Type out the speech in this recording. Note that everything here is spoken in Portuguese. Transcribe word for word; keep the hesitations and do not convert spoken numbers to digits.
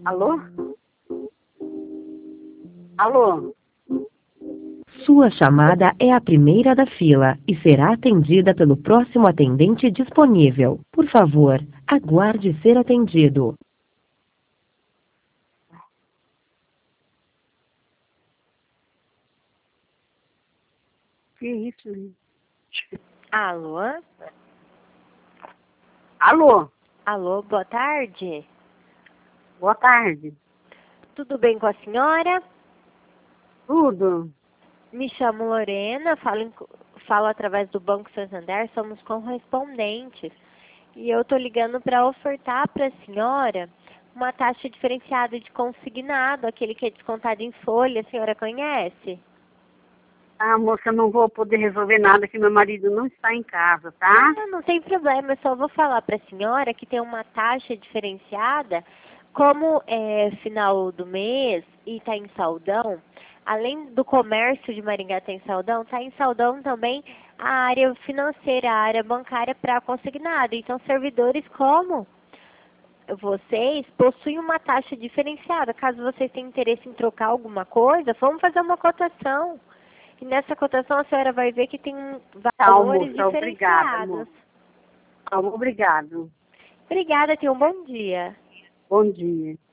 Alô? Alô? Sua chamada é a primeira da fila e será atendida pelo próximo atendente disponível. Por favor, aguarde ser atendido. Que isso, gente? Alô? Alô? Alô, boa tarde. Boa tarde. Tudo bem com a senhora? Tudo? Me chamo Lorena, falo, em- falo através do Banco Santander, somos correspondentes. E eu tô ligando para ofertar para a senhora uma taxa diferenciada de consignado, aquele que é descontado em folha, a senhora conhece? Ah, moça, não vou poder resolver nada que meu marido não está em casa, tá? Ah, não tem problema, eu só vou falar para a senhora que tem uma taxa diferenciada, como é final do mês e está em saldão, além do comércio de Maringá estar em saldão, está em saldão também a área financeira, a área bancária para consignado. Então, servidores como vocês possuem uma taxa diferenciada. Caso vocês tenham interesse em trocar alguma coisa, vamos fazer uma cotação. E nessa cotação a senhora vai ver que tem Tá, valores moça, obrigada, diferenciados. moça. Tá, obrigado. Obrigada, tenha um bom dia. Bom dia.